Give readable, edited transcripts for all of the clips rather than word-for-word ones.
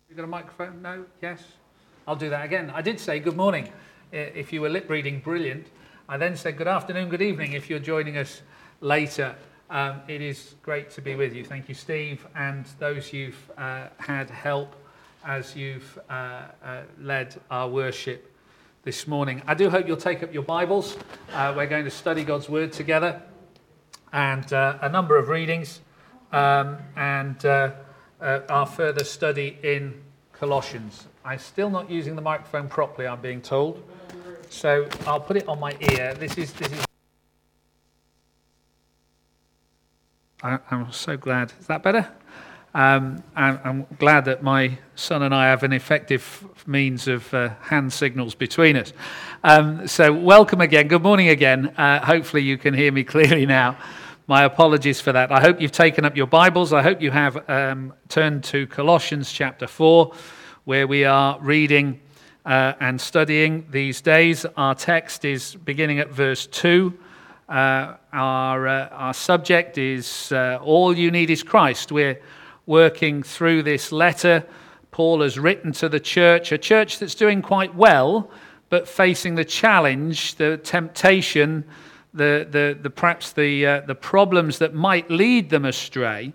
You got a microphone? No? Yes? I'll do that again. I did say good morning if you were lip reading, brilliant. I then said good afternoon, good evening if you're joining us later. It is great to be with you. Thank you, Steve, and those you've had help as you've led our worship this morning. I do hope you'll take up your Bibles. We're going to study God's Word together and a number of readings and our further study in Colossians. I'm still not using the microphone properly, I'm being told. So I'll put it on my ear. This is. I'm so glad. Is that better? I'm glad that my son and I have an effective means of hand signals between us. So welcome again. Good morning again. Hopefully you can hear me clearly now. My apologies for that. I hope you've taken up your Bibles. I hope you have turned to Colossians chapter 4, where we are reading and studying these days. Our text is beginning at verse 2. Our subject is all you need is Christ. We're working through this letter Paul has written to the church, a church that's doing quite well, but facing the challenge, the temptation, perhaps the problems that might lead them astray.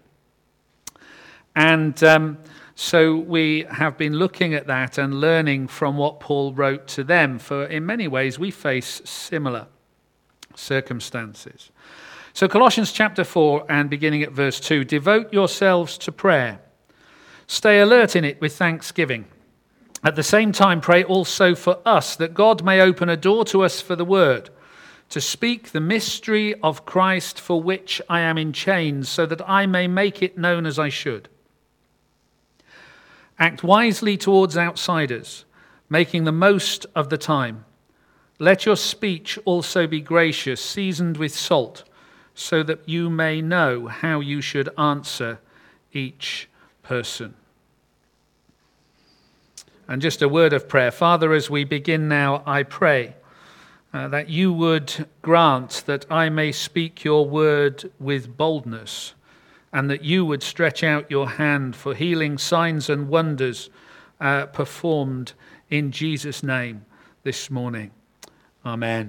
And so we have been looking at that and learning from what Paul wrote to them, for in many ways we face similar circumstances. So Colossians chapter 4 and beginning at verse 2, devote yourselves to prayer. Stay alert in it with thanksgiving. At the same time, pray also for us, that God may open a door to us for the word, to speak the mystery of Christ, for which I am in chains, so that I may make it known as I should. Act wisely towards outsiders, making the most of the time. Let your speech also be gracious, seasoned with salt, so that you may know how you should answer each person. And just a word of prayer. Father, as we begin now, I pray that you would grant that I may speak your word with boldness, and that you would stretch out your hand for healing, signs and wonders performed in Jesus' name this morning. Amen.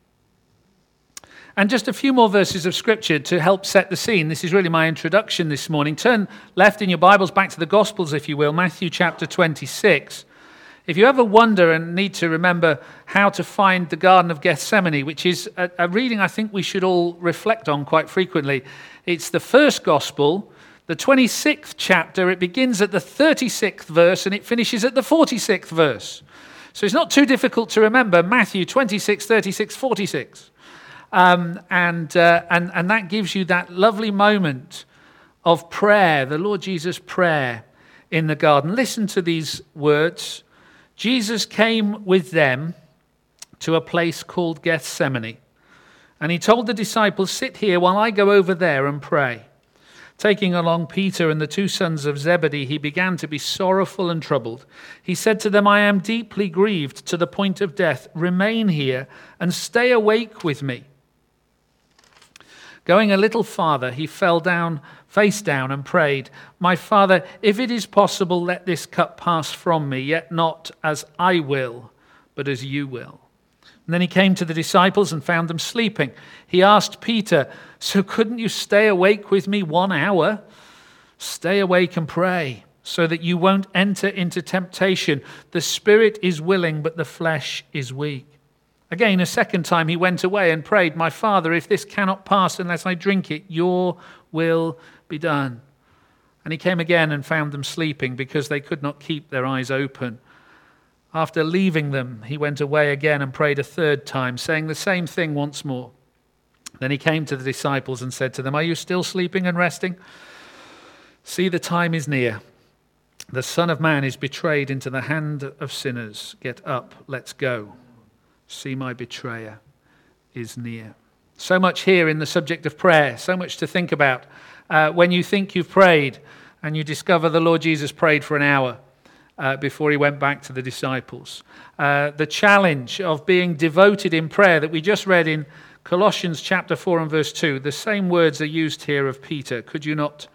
And just a few more verses of Scripture to help set the scene. This is really my introduction this morning. Turn left in your Bibles back to the Gospels, if you will, Matthew chapter 26. If you ever wonder and need to remember how to find the Garden of Gethsemane, which is a reading I think we should all reflect on quite frequently. It's the first Gospel, the 26th chapter. It begins at the 36th verse and it finishes at the 46th verse. So it's not too difficult to remember Matthew 26, 36, 46. And that gives you that lovely moment of prayer, the Lord Jesus' prayer in the garden. Listen to these words. Jesus came with them to a place called Gethsemane, and he told the disciples, sit here while I go over there and pray. Taking along Peter and the two sons of Zebedee, he began to be sorrowful and troubled. He said to them, I am deeply grieved to the point of death. Remain here and stay awake with me. Going a little farther, he fell down, face down, and prayed, my Father, if it is possible, let this cup pass from me, yet not as I will, but as you will. And then he came to the disciples and found them sleeping. He asked Peter, so couldn't you stay awake with me 1 hour? Stay awake and pray, so that you won't enter into temptation. The spirit is willing, but the flesh is weak. Again, a second time he went away and prayed, my Father, if this cannot pass unless I drink it, your will be done. And he came again and found them sleeping because they could not keep their eyes open. After leaving them, he went away again and prayed a third time, saying the same thing once more. Then he came to the disciples and said to them, are you still sleeping and resting? See, the time is near. The Son of Man is betrayed into the hand of sinners. Get up, let's go. See, my betrayer is near. So much here in the subject of prayer, so much to think about. When you think you've prayed and you discover the Lord Jesus prayed for an hour before he went back to the disciples. The challenge of being devoted in prayer that we just read in Colossians chapter 4 and verse 2, the same words are used here of Peter. Could you not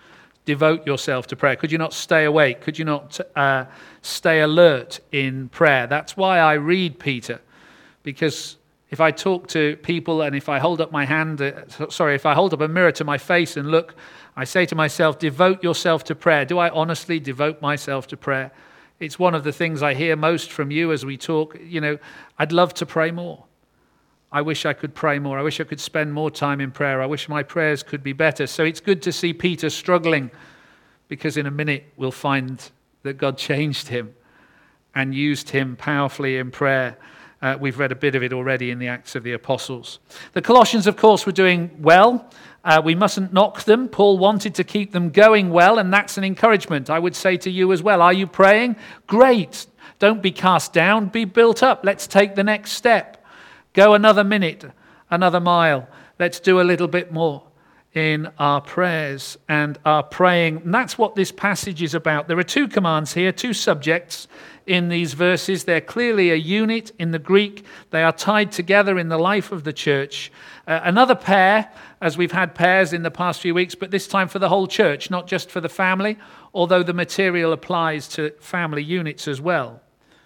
devote yourself to prayer? Could you not stay awake? Could you not stay alert in prayer? That's why I read Peter, because if I talk to people and if I hold up if I hold up a mirror to my face and look, I say to myself, devote yourself to prayer. Do I honestly devote myself to prayer? It's one of the things I hear most from you as we talk. I'd love to pray more. I wish I could pray more. I wish I could spend more time in prayer. I wish my prayers could be better. So it's good to see Peter struggling, because in a minute we'll find that God changed him and used him powerfully in prayer. We've read a bit of it already in the Acts of the Apostles. The Colossians, of course, were doing well. We mustn't knock them. Paul wanted to keep them going well, and that's an encouragement. I would say to you as well, are you praying? Great. Don't be cast down. Be built up. Let's take the next step. Go another minute, another mile. Let's do a little bit more in our prayers and our praying. And that's what this passage is about. There are two commands here, two subjects in these verses. They're clearly a unit in the Greek. They are tied together in the life of the church. Another pair, as we've had pairs in the past few weeks, but this time for the whole church, not just for the family, although the material applies to family units as well.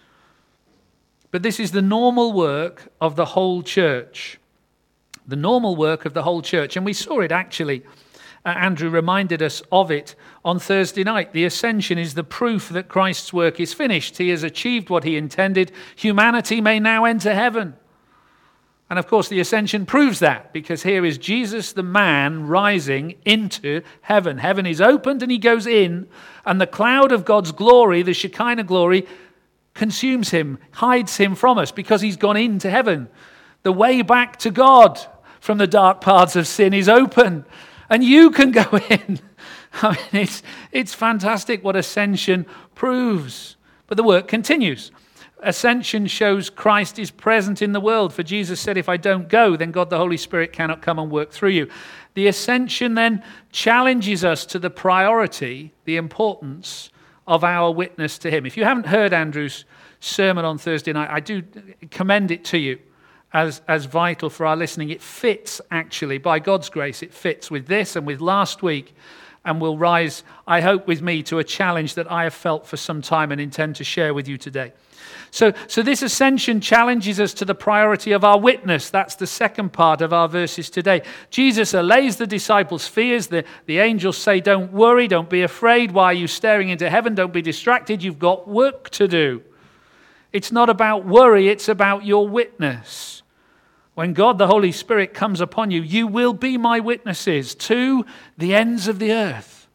But this is the normal work of the whole church. The normal work of the whole church. And we saw it actually. Andrew reminded us of it on Thursday night. The ascension is the proof that Christ's work is finished. He has achieved what he intended. Humanity may now enter heaven. And of course the ascension proves that, because here is Jesus the man rising into heaven. Heaven is opened and he goes in, and the cloud of God's glory, the Shekinah glory, consumes him, hides him from us, because he's gone into heaven. The way back to God from the dark paths of sin is open, and you can go in. I mean, it's fantastic what ascension proves. But the work continues. Ascension shows Christ is present in the world. For Jesus said, if I don't go, then God the Holy Spirit cannot come and work through you. The ascension then challenges us to the priority, the importance of our witness to him. If you haven't heard Andrew's sermon on Thursday night, I do commend it to you as vital for our listening. It fits, actually, by God's grace, it fits with this and with last week, and will rise, I hope, with me to a challenge that I have felt for some time and intend to share with you today. So this ascension challenges us to the priority of our witness. That's the second part of our verses today. Jesus allays the disciples' fears. The angels say, don't worry, don't be afraid. Why are you staring into heaven? Don't be distracted. You've got work to do. It's not about worry, it's about your witness. When God the Holy Spirit comes upon you, you will be my witnesses to the ends of the earth.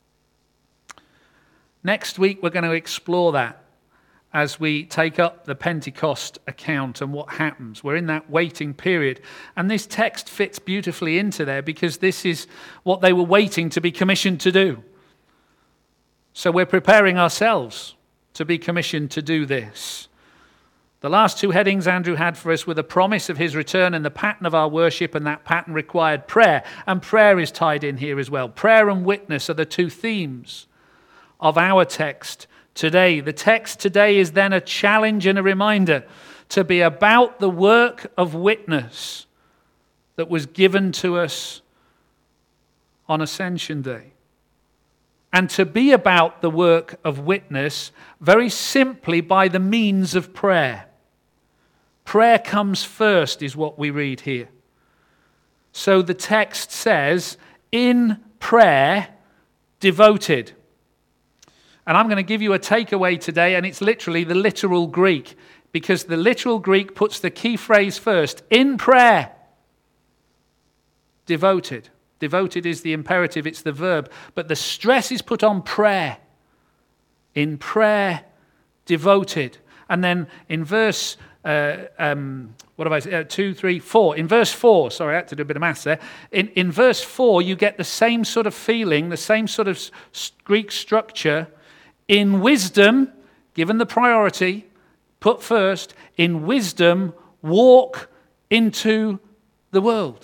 Next week we're going to explore that as we take up the Pentecost account and what happens. We're in that waiting period. And this text fits beautifully into there, because this is what they were waiting to be commissioned to do. So we're preparing ourselves to be commissioned to do this. The last two headings Andrew had for us were the promise of his return and the pattern of our worship, and that pattern required prayer. And prayer is tied in here as well. Prayer and witness are the two themes of our text today. The text today is then a challenge and a reminder to be about the work of witness that was given to us on Ascension Day. And to be about the work of witness very simply by the means of prayer. Prayer comes first, is what we read here. So the text says, in prayer, devoted. And I'm going to give you a takeaway today, and it's literally the literal Greek, because the literal Greek puts the key phrase first. In prayer, devoted. Devoted is the imperative, it's the verb, but the stress is put on prayer. In prayer, devoted. And then in verse 2, 3, 4. In verse 4, sorry, I had to do a bit of maths there. In verse 4, you get the same sort of feeling, the same sort of Greek structure. In wisdom, given the priority, put first, in wisdom, walk into the world.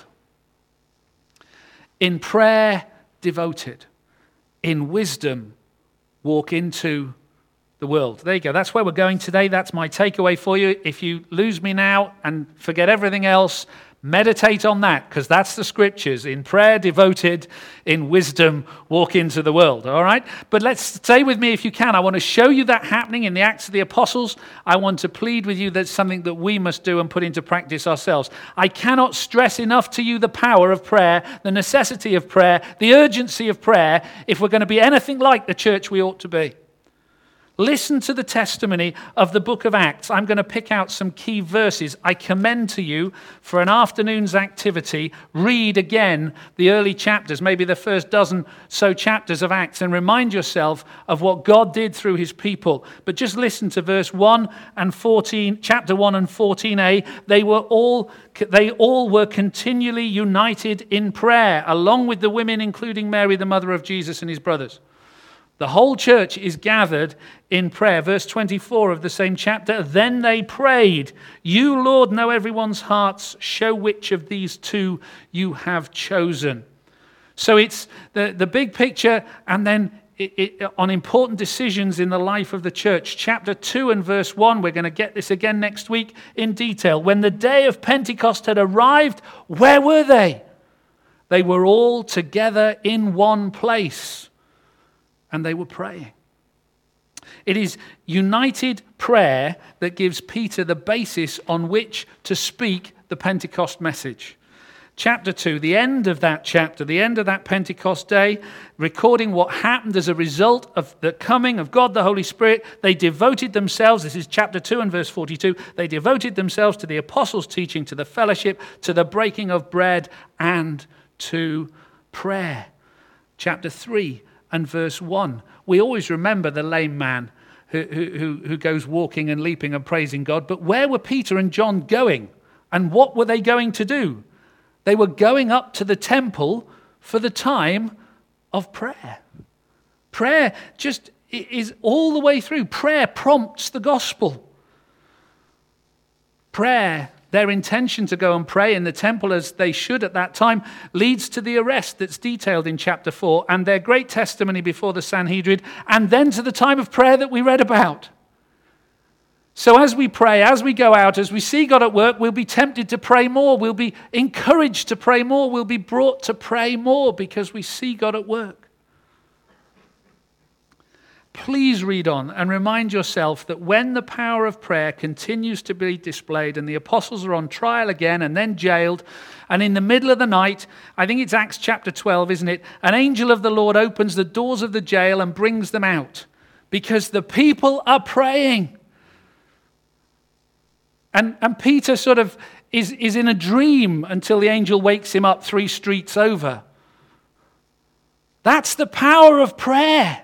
In prayer, devoted. In wisdom, walk into the world. There you go. That's where we're going today. That's my takeaway for you. If you lose me now and forget everything else, Meditate on that, because that's the scriptures. In prayer, devoted, in wisdom, walk into the world. All right? But let's stay with me if you can. I want to show you that happening in the Acts of the Apostles. I want to plead with you that's something that we must do and put into practice ourselves. I cannot stress enough to you the power of prayer, the necessity of prayer, the urgency of prayer, if we're going to be anything like the church we ought to be. Listen to the testimony of the book of Acts. I'm going to pick out some key verses. I commend to you for an afternoon's activity, read again the early chapters, maybe the first dozen so chapters of Acts, and remind yourself of what God did through his people. But just listen to verse 1 and 14, chapter 1 and 14a. They all were continually united in prayer, along with the women, including Mary, the mother of Jesus, and his brothers. The whole church is gathered in prayer. Verse 24 of the same chapter, then they prayed, you, Lord, know everyone's hearts. Show which of these two you have chosen. So it's the big picture, and then on important decisions in the life of the church. Chapter 2 and verse 1, we're going to get this again next week in detail. When the day of Pentecost had arrived, where were they? They were all together in one place. And they were praying. It is united prayer that gives Peter the basis on which to speak the Pentecost message. Chapter 2, the end of that chapter, the end of that Pentecost day, recording what happened as a result of the coming of God the Holy Spirit. They devoted themselves, this is chapter 2 and verse 42, they devoted themselves to the apostles' teaching, to the fellowship, to the breaking of bread, and to prayer. Chapter 3 and verse 1. We always remember the lame man who goes walking and leaping and praising God. But where were Peter and John going? And what were they going to do? They were going up to the temple for the time of prayer. Prayer just is all the way through. Prayer prompts the gospel. Prayer, their intention to go and pray in the temple as they should at that time, leads to the arrest that's detailed in chapter 4 and their great testimony before the Sanhedrin, and then to the time of prayer that we read about. So as we pray, as we go out, as we see God at work, we'll be tempted to pray more. We'll be encouraged to pray more. We'll be brought to pray more because we see God at work. Please read on and remind yourself that when the power of prayer continues to be displayed and the apostles are on trial again and then jailed, and in the middle of the night, I think it's Acts chapter 12, isn't it? An angel of the Lord opens the doors of the jail and brings them out because the people are praying. And Peter sort of is in a dream until the angel wakes him up 3 streets over. That's the power of prayer.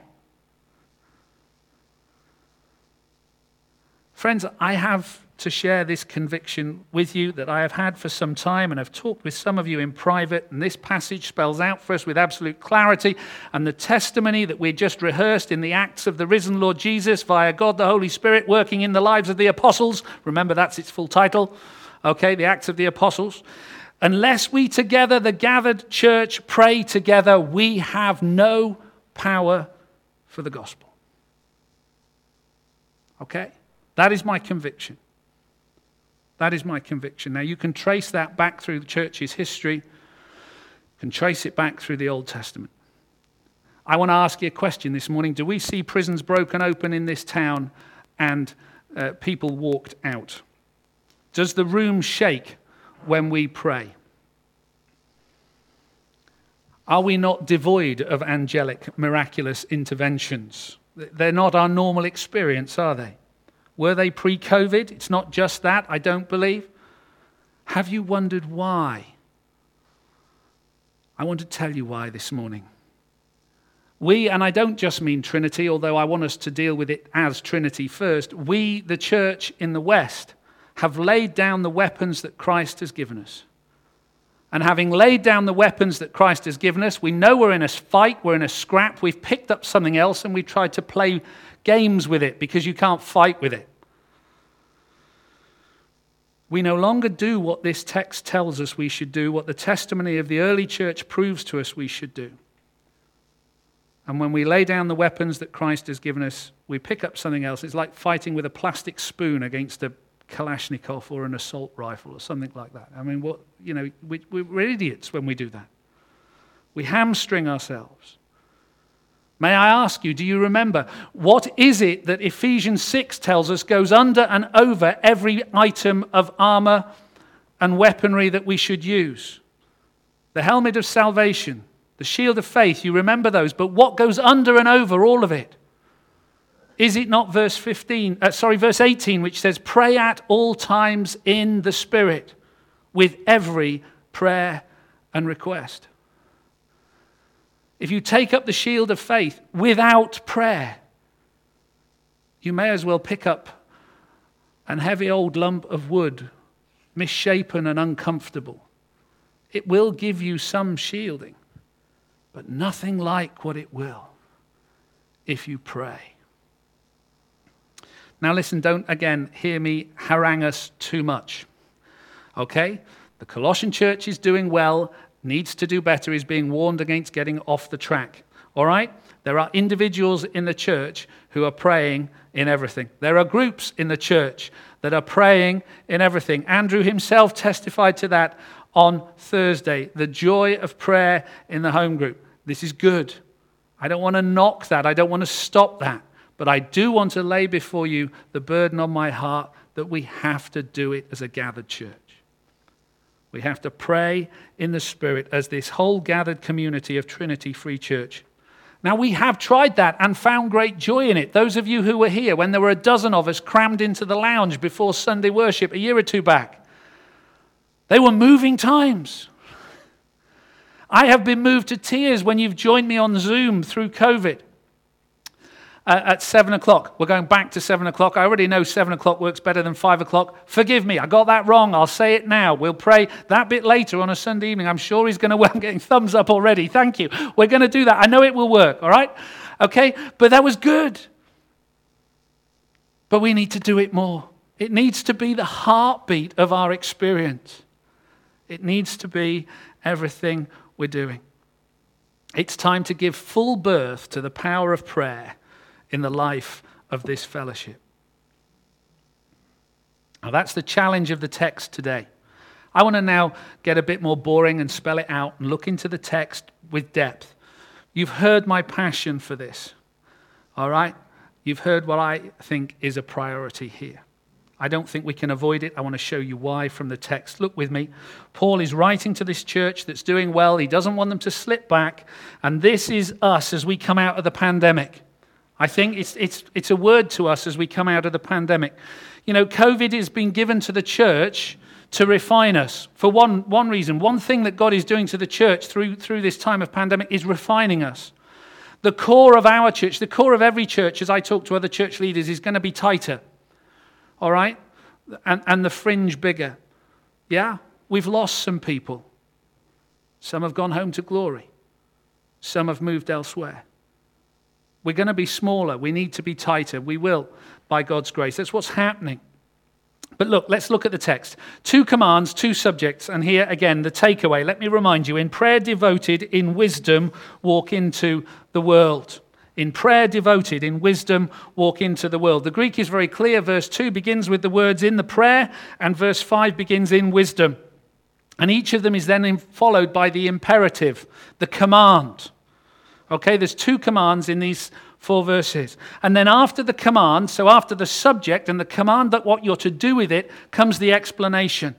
Friends, I have to share this conviction with you that I have had for some time, and I've talked with some of you in private, and this passage spells out for us with absolute clarity, and the testimony that we just rehearsed in the Acts of the risen Lord Jesus via God the Holy Spirit working in the lives of the apostles. Remember, that's its full title. Okay, the Acts of the Apostles. Unless we together, the gathered church, pray together, we have no power for the gospel. Okay? That is my conviction. That is my conviction. Now, you can trace that back through the church's history. You can trace it back through the Old Testament. I want to ask you a question this morning. Do we see prisons broken open in this town and people walked out? Does the room shake when we pray? Are we not devoid of angelic, miraculous interventions? They're not our normal experience, are they? Were they pre-COVID? It's not just that, I don't believe. Have you wondered why? I want to tell you why this morning. We, and I don't just mean Trinity, although I want us to deal with it as Trinity first, we, the church in the West, have laid down the weapons that Christ has given us. And having laid down the weapons that Christ has given us, we know we're in a fight, we're in a scrap, we've picked up something else and we tried to play games with it because you can't fight with it. We no longer do what this text tells us we should do, what the testimony of the early church proves to us we should do. And when we lay down the weapons that Christ has given us, we pick up something else. It's like fighting with a plastic spoon against a Kalashnikov or an assault rifle or something like that. I mean, we're idiots when we do that. We hamstring ourselves. May I ask you, do you remember, what is it that Ephesians 6 tells us goes under and over every item of armor and weaponry that we should use? The helmet of salvation, the shield of faith, you remember those, but what goes under and over all of it? Is it not verse 18, which says, pray at all times in the Spirit with every prayer and request? If you take up the shield of faith without prayer, you may as well pick up an heavy old lump of wood, misshapen and uncomfortable. It will give you some shielding, but nothing like what it will if you pray. Now listen, don't again hear me harangue us too much. Okay? The Colossian church is doing well, needs to do better, is being warned against getting off the track. All right? There are individuals in the church who are praying in everything. There are groups in the church that are praying in everything. Andrew himself testified to that on Thursday. The joy of prayer in the home group. This is good. I don't want to knock that. I don't want to stop that. But I do want to lay before you the burden on my heart that we have to do it as a gathered church. We have to pray in the Spirit as this whole gathered community of Trinity Free Church. Now, we have tried that and found great joy in it. Those of you who were here when there were a dozen of us crammed into the lounge before Sunday worship a year or two back, they were moving times. I have been moved to tears when you've joined me on Zoom through COVID. At 7 o'clock. We're going back to 7 o'clock. I already know 7 o'clock works better than 5 o'clock. Forgive me, I got that wrong. I'll say it now. We'll pray that bit later on a Sunday evening. I'm sure he's going to, I'm getting thumbs up already. Thank you. We're going to do that. I know it will work, all right? Okay, but that was good. But we need to do it more. It needs to be the heartbeat of our experience. It needs to be everything we're doing. It's time to give full birth to the power of prayer in the life of this fellowship. Now that's the challenge of the text today. I want to now get a bit more boring and spell it out and look into the text with depth. You've heard my passion for this, all right? You've heard what I think is a priority here. I don't think we can avoid it. I want to show you why from the text. Look with me. Paul is writing to this church that's doing well. He doesn't want them to slip back. And this is us as we come out of the pandemic. I think it's a word to us as we come out of the pandemic. You know, COVID has been given to the church to refine us. For one reason, one thing that God is doing to the church through this time of pandemic is refining us. The core of our church, the core of every church, as I talk to other church leaders, is going to be tighter. All right? And the fringe bigger. Yeah? We've lost some people. Some have gone home to glory. Some have moved elsewhere. We're going to be smaller. We need to be tighter. We will, by God's grace. That's what's happening. But look, let's look at the text. 2 commands, 2 subjects. And here again, the takeaway. Let me remind you, in prayer devoted, in wisdom, walk into the world. In prayer devoted, in wisdom, walk into the world. The Greek is very clear. Verse 2 begins with the words in the prayer, and verse 5 begins in wisdom. And each of them is then followed by the imperative, the command. Okay, there's 2 commands in these 4 verses. And then after the command, so after the subject and the command that what you're to do with it, comes the explanation.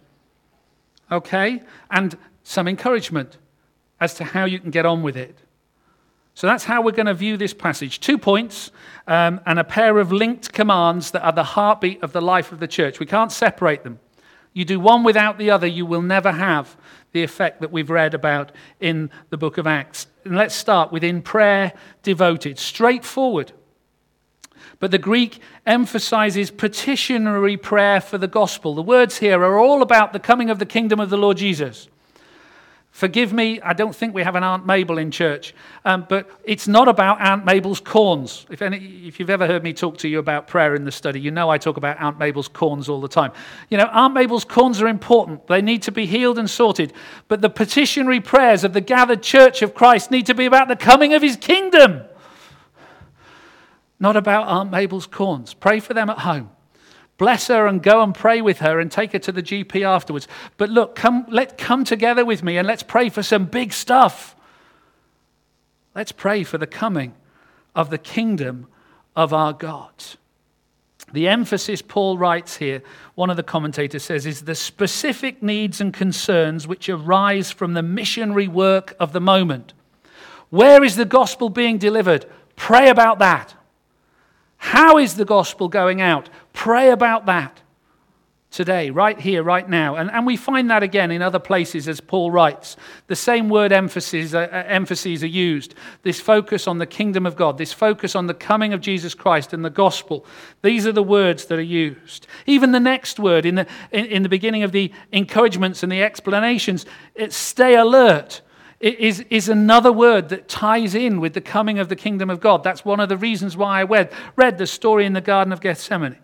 Okay? And some encouragement as to how you can get on with it. So that's how we're going to view this passage. 2 points and a pair of linked commands that are the heartbeat of the life of the church. We can't separate them. You do one without the other, you will never have the effect that we've read about in the book of Acts. And let's start with in prayer devoted. Straightforward. But the Greek emphasizes petitionary prayer for the gospel. The words here are all about the coming of the kingdom of the Lord Jesus. Forgive me, I don't think we have an Aunt Mabel in church, but it's not about Aunt Mabel's corns. If you've ever heard me talk to you about prayer in the study, you know I talk about Aunt Mabel's corns all the time. You know, Aunt Mabel's corns are important. They need to be healed and sorted. But the petitionary prayers of the gathered church of Christ need to be about the coming of his kingdom, not about Aunt Mabel's corns. Pray for them at home. bless her and go and pray with her and take her to the GP afterwards. But look, let's come together with me and let's pray for some big stuff. Let's pray for the coming of the kingdom of our God. The emphasis Paul writes here, one of the commentators says, is the specific needs and concerns which arise from the missionary work of the moment. Where is the gospel being delivered? Pray about that. How is the gospel going out? Pray about that today, right here, right now. And we find that again in other places as Paul writes. The same word emphases are used. This focus on the kingdom of God, this focus on the coming of Jesus Christ and the gospel. These are the words that are used. Even the next word in the beginning of the encouragements and the explanations, it's stay alert. It is another word that ties in with the coming of the kingdom of God. That's one of the reasons why I read the story in the Garden of Gethsemane.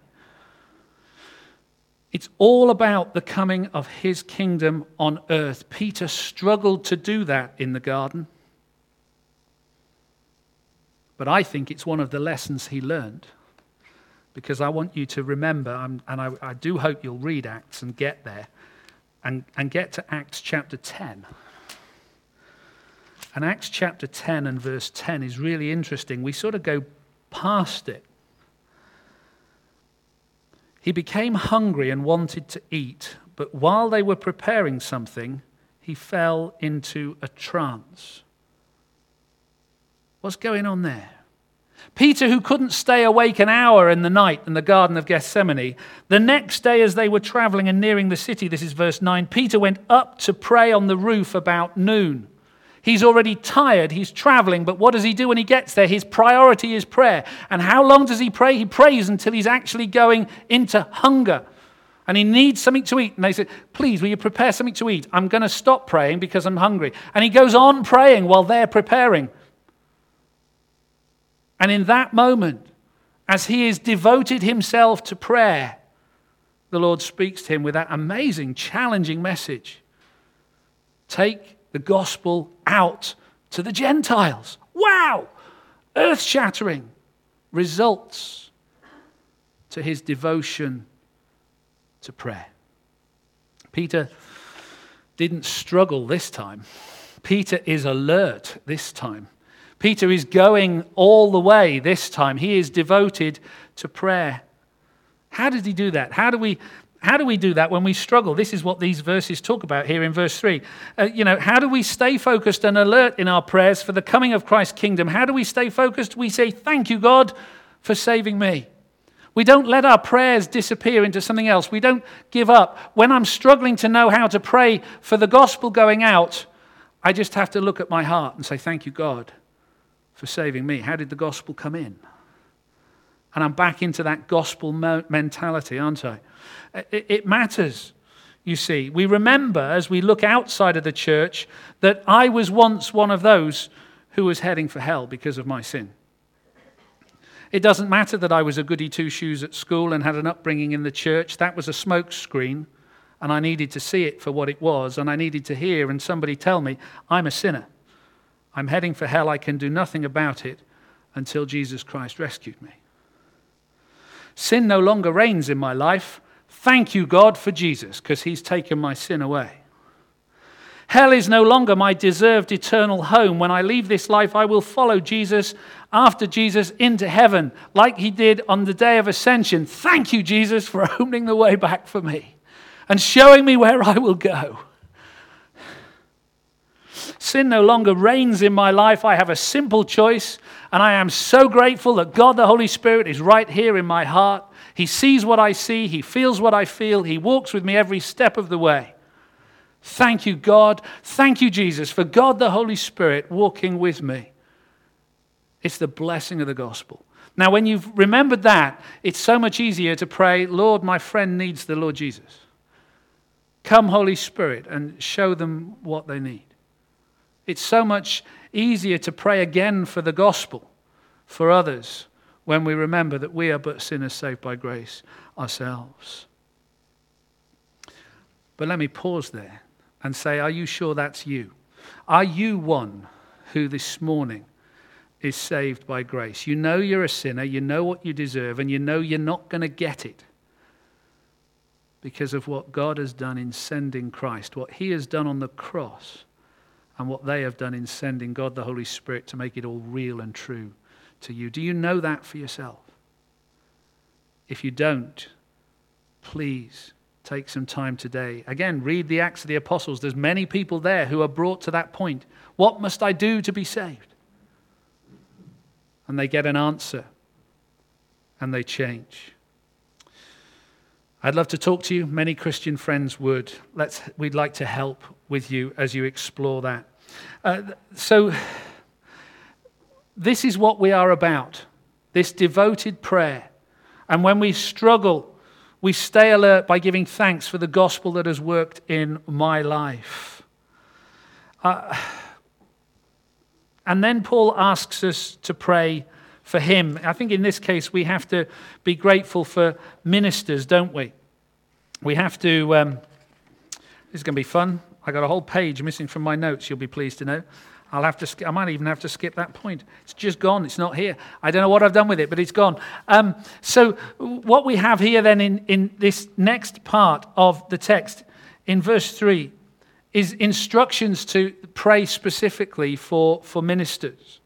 It's all about the coming of his kingdom on earth. Peter struggled to do that in the garden. But I think it's one of the lessons he learned. Because I want you to remember, and I do hope you'll read Acts and get there, and get to Acts chapter 10. And Acts chapter 10 and verse 10 is really interesting. We sort of go past it. He became hungry and wanted to eat, but while they were preparing something, he fell into a trance. What's going on there? Peter, who couldn't stay awake an hour in the night in the Garden of Gethsemane, the next day as they were traveling and nearing the city, this is verse 9, Peter went up to pray on the roof about noon. He's already tired, he's traveling, but what does he do when he gets there? His priority is prayer. And how long does he pray? He prays until he's actually going into hunger. And he needs something to eat. And they say, please, will you prepare something to eat? I'm going to stop praying because I'm hungry. And he goes on praying while they're preparing. And in that moment, as he has devoted himself to prayer, the Lord speaks to him with that amazing, challenging message. Take the gospel out to the Gentiles. Wow! Earth-shattering results to his devotion to prayer. Peter didn't struggle this time. Peter is alert this time. Peter is going all the way this time. He is devoted to prayer. How did he do that? How do we do that when we struggle? This is what these verses talk about here in verse 3. How do we stay focused and alert in our prayers for the coming of Christ's kingdom? How do we stay focused? We say, thank you, God, for saving me. We don't let our prayers disappear into something else. We don't give up. When I'm struggling to know how to pray for the gospel going out, I just have to look at my heart and say, thank you, God, for saving me. How did the gospel come in? And I'm back into that gospel mentality, aren't I? It matters, you see. We remember as we look outside of the church that I was once one of those who was heading for hell because of my sin. It doesn't matter that I was a goody two-shoes at school and had an upbringing in the church. That was a smoke screen, and I needed to see it for what it was, and I needed to hear and somebody tell me, I'm a sinner. I'm heading for hell. I can do nothing about it until Jesus Christ rescued me. Sin no longer reigns in my life. Thank you, God, for Jesus, because he's taken my sin away. Hell is no longer my deserved eternal home. When I leave this life, I will follow Jesus after Jesus into heaven, like he did on the day of ascension. Thank you, Jesus, for opening the way back for me and showing me where I will go. Sin no longer reigns in my life. I have a simple choice, and I am so grateful that God the Holy Spirit is right here in my heart. He sees what I see. He feels what I feel. He walks with me every step of the way. Thank you, God. Thank you, Jesus, for God the Holy Spirit walking with me. It's the blessing of the gospel. Now, when you've remembered that, it's so much easier to pray, Lord, my friend needs the Lord Jesus. Come, Holy Spirit, and show them what they need. It's so much easier to pray again for the gospel, for others, when we remember that we are but sinners saved by grace ourselves. But let me pause there and say, are you sure that's you? Are you one who this morning is saved by grace? You know you're a sinner, you know what you deserve, and you know you're not going to get it because of what God has done in sending Christ, what he has done on the cross, and what they have done in sending God the Holy Spirit to make it all real and true to you. Do you know that for yourself? If you don't, please take some time today. Again, read the Acts of the Apostles. There's many people there who are brought to that point. What must I do to be saved? And they get an answer. And they change. I'd love to talk to you. Many Christian friends would. We'd like to help with you as you explore that. So this is what we are about. This devoted prayer. And when we struggle, we stay alert by giving thanks for the gospel that has worked in my life. And then Paul asks us to pray for him. I think in this case we have to be grateful for ministers, don't we? We have to, this is going to be fun. I got a whole page missing from my notes, you'll be pleased to know. I might even have to skip that point. It's just gone. It's not here. I don't know what I've done with it, but it's gone. So what we have here then in this next part of the text, in verse 3, is instructions to pray specifically for ministers.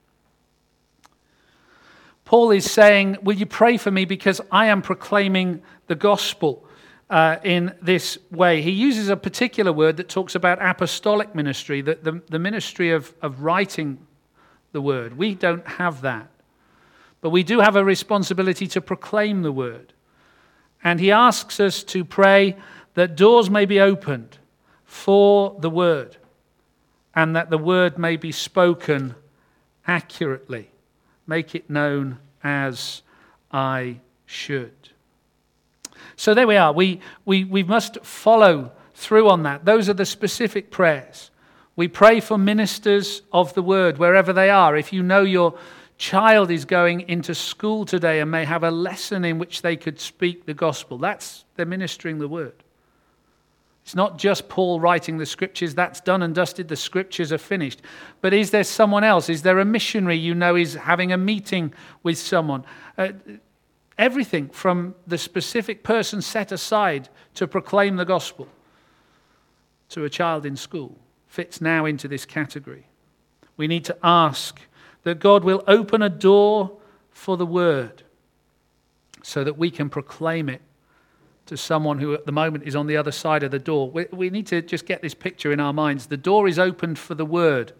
Paul is saying, will you pray for me because I am proclaiming the gospel in this way. He uses a particular word that talks about apostolic ministry, the ministry of writing the word. We don't have that. But we do have a responsibility to proclaim the word. And he asks us to pray that doors may be opened for the word and that the word may be spoken accurately. Make it known as I should. So there we are. We must follow through on that. Those are the specific prayers. We pray for ministers of the word wherever they are. If you know your child is going into school today and may have a lesson in which they could speak the gospel, they're ministering the word. It's not just Paul writing the scriptures. That's done and dusted. The scriptures are finished. But is there someone else? Is there a missionary you know is having a meeting with someone? Everything from the specific person set aside to proclaim the gospel to a child in school fits now into this category. We need to ask that God will open a door for the word so that we can proclaim it to someone who at the moment is on the other side of the door. We need to just get this picture in our minds. The door is opened for the word.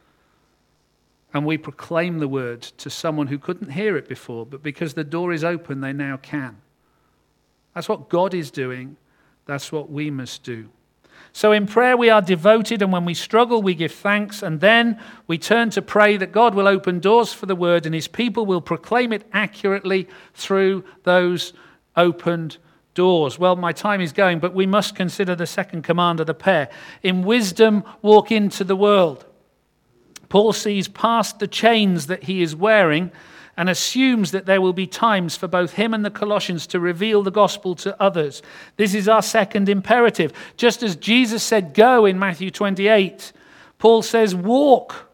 And we proclaim the word to someone who couldn't hear it before, but because the door is open, they now can. That's what God is doing. That's what we must do. So in prayer, we are devoted, and when we struggle, we give thanks, and then we turn to pray that God will open doors for the word, and his people will proclaim it accurately through those opened doors. Well, my time is going, but we must consider the second command of the pair. In wisdom, walk into the world. Paul sees past the chains that he is wearing and assumes that there will be times for both him and the Colossians to reveal the gospel to others. This is our second imperative. Just as Jesus said, go in Matthew 28, Paul says, walk.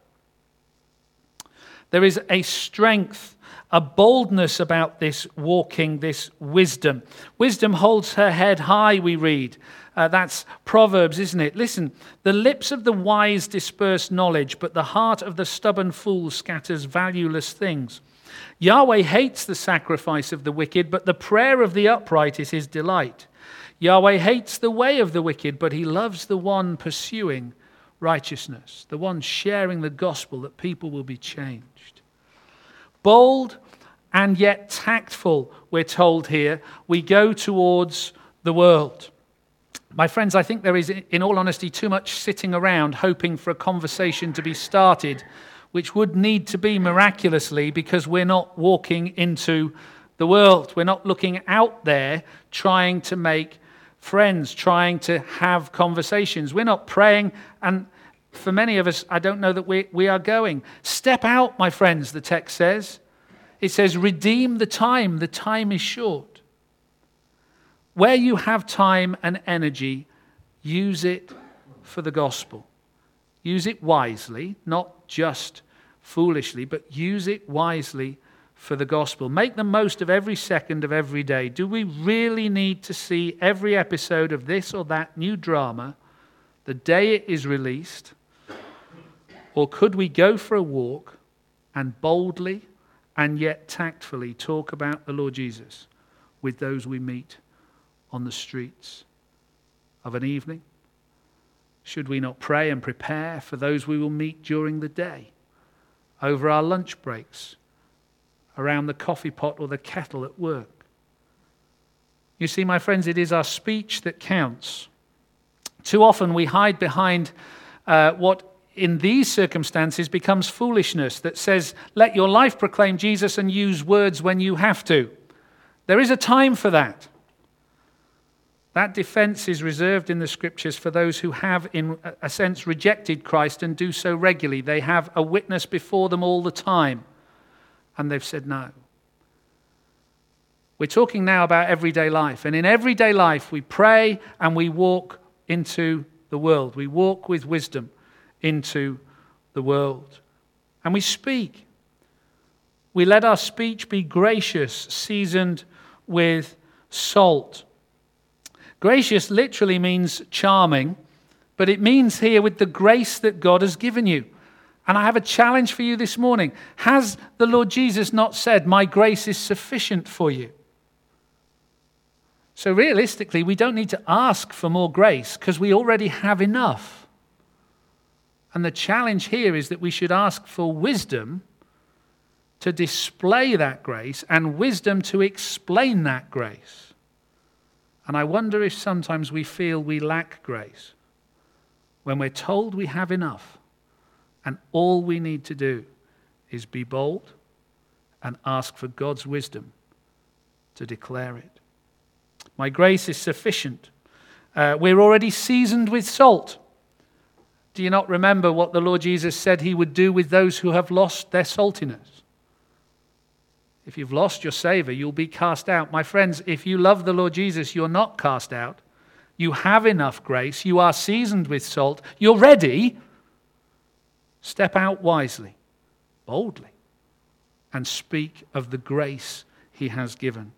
There is a strength, a boldness about this walking, this wisdom. Wisdom holds her head high, we read. That's Proverbs, isn't it? Listen, the lips of the wise disperse knowledge, but the heart of the stubborn fool scatters valueless things. Yahweh hates the sacrifice of the wicked, but the prayer of the upright is his delight. Yahweh hates the way of the wicked, but he loves the one pursuing righteousness, the one sharing the gospel that people will be changed. Bold and yet tactful, we're told here, we go towards the world. My friends, I think there is, in all honesty, too much sitting around hoping for a conversation to be started, which would need to be miraculously because we're not walking into the world. We're not looking out there trying to make friends, trying to have conversations. We're not praying, and for many of us, I don't know that we are going. Step out, my friends, the text says. It says, redeem the time is short. Where you have time and energy, use it for the gospel. Use it wisely, not just foolishly, but use it wisely for the gospel. Make the most of every second of every day. Do we really need to see every episode of this or that new drama the day it is released? Or could we go for a walk and boldly and yet tactfully talk about the Lord Jesus with those we meet on the streets of an evening? Should we not pray and prepare for those we will meet during the day, over our lunch breaks, around the coffee pot or the kettle at work? You see, my friends, it is our speech that counts. Too often we hide behind what in these circumstances becomes foolishness that says, let your life proclaim Jesus and use words when you have to. There is a time for that. That defense is reserved in the scriptures for those who have, in a sense, rejected Christ and do so regularly. They have a witness before them all the time, and they've said no. We're talking now about everyday life, and in everyday life we pray and we walk into the world. We walk with wisdom into the world, and we speak. We let our speech be gracious, seasoned with salt. Gracious literally means charming, but it means here with the grace that God has given you. And I have a challenge for you this morning. Has the Lord Jesus not said, my grace is sufficient for you? So realistically, we don't need to ask for more grace because we already have enough. And the challenge here is that we should ask for wisdom to display that grace and wisdom to explain that grace. And I wonder if sometimes we feel we lack grace when we're told we have enough and all we need to do is be bold and ask for God's wisdom to declare it. My grace is sufficient. We're already seasoned with salt. Do you not remember what the Lord Jesus said he would do with those who have lost their saltiness? If you've lost your savor, you'll be cast out. My friends, if you love the Lord Jesus, you're not cast out. You have enough grace. You are seasoned with salt. You're ready. Step out wisely, boldly, and speak of the grace he has given.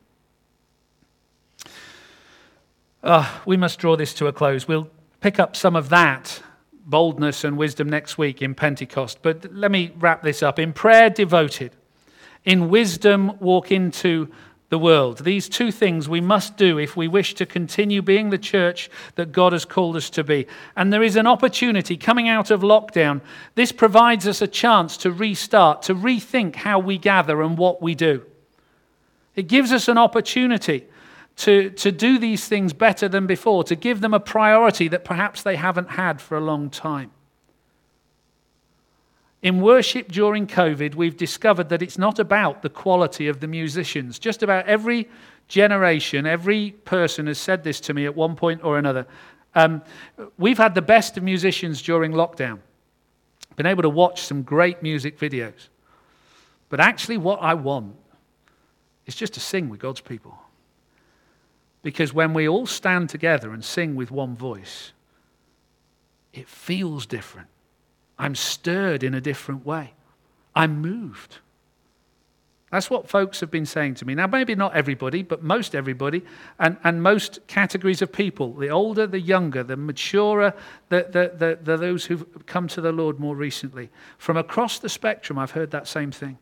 We must draw this to a close. We'll pick up some of that boldness and wisdom next week in Pentecost. But let me wrap this up. In prayer devoted, in wisdom walk into the world. These two things we must do if we wish to continue being the church that God has called us to be. And there is an opportunity coming out of lockdown. This provides us a chance to restart, to rethink how we gather and what we do. It gives us an opportunity to do these things better than before, to give them a priority that perhaps they haven't had for a long time. In worship during COVID, we've discovered that it's not about the quality of the musicians. Just about every generation, every person has said this to me at one point or another. We've had the best of musicians during lockdown. Been able to watch some great music videos. But actually what I want is just to sing with God's people. Because when we all stand together and sing with one voice, it feels different. I'm stirred in a different way. I'm moved. That's what folks have been saying to me. Now, maybe not everybody, but most everybody, and most categories of people, the older, the younger, the maturer, the those who've come to the Lord more recently. From across the spectrum, I've heard that same thing.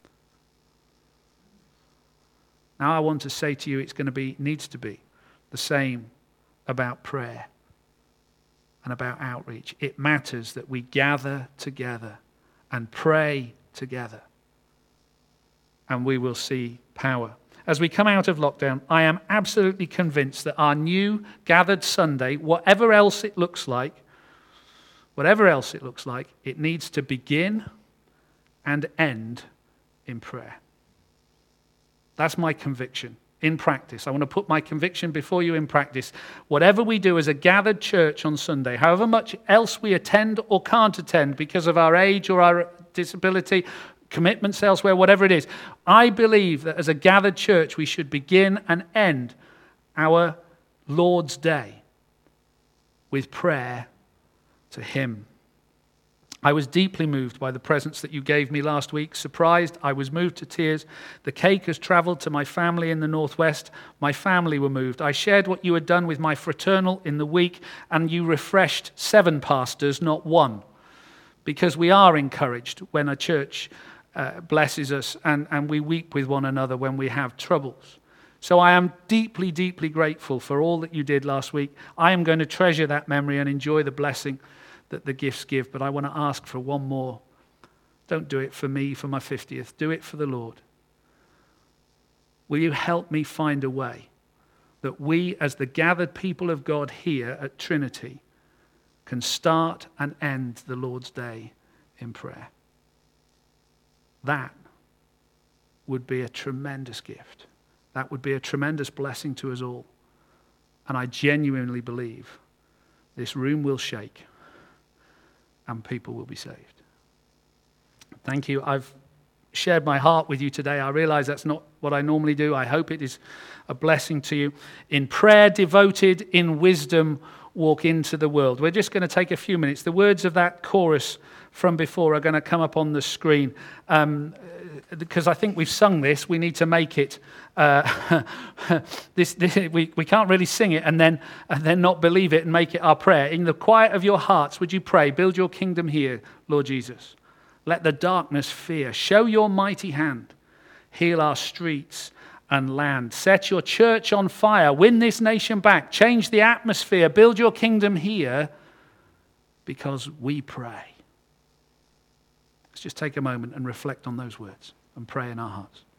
Now I want to say to you, needs to be the same about prayer and about outreach. It matters that we gather together and pray together, and we will see power. As we come out of lockdown, I am absolutely convinced that our new gathered Sunday, whatever else it looks like, it needs to begin and end in prayer. That's my conviction in practice. I want to put my conviction before you in practice. Whatever we do as a gathered church on Sunday, however much else we attend or can't attend because of our age or our disability, commitments elsewhere, whatever it is, I believe that as a gathered church we should begin and end our Lord's Day with prayer to Him. I was deeply moved by the presents that you gave me last week. Surprised, I was moved to tears. The cake has traveled to my family in the Northwest. My family were moved. I shared what you had done with my fraternal in the week, and you refreshed 7 pastors, not 1. Because we are encouraged when a church blesses us, and we weep with one another when we have troubles. So I am deeply, deeply grateful for all that you did last week. I am going to treasure that memory and enjoy the blessing that the gifts give. But I want to ask for one more. Don't do it for me for my 50th. Do it for the Lord. Will you help me find a way that we, as the gathered people of God here at Trinity, can start and end the Lord's Day in prayer? That would be a tremendous gift. That would be a tremendous blessing to us all. And I genuinely believe this room will shake and people will be saved. Thank you. I've shared my heart with you today. I realize that's not what I normally do. I hope it is a blessing to you. In prayer, devoted, in wisdom, walk into the world. We're just going to take a few minutes. The words of that chorus from before are going to come up on the screen. Because I think we've sung this, we need to make it. We can't really sing it and then not believe it and make it our prayer. In the quiet of your hearts, would you pray, build your kingdom here, Lord Jesus. Let the darkness fear. Show your mighty hand. Heal our streets and land. Set your church on fire. Win this nation back. Change the atmosphere. Build your kingdom here because we pray. Let's just take a moment and reflect on those words and pray in our hearts.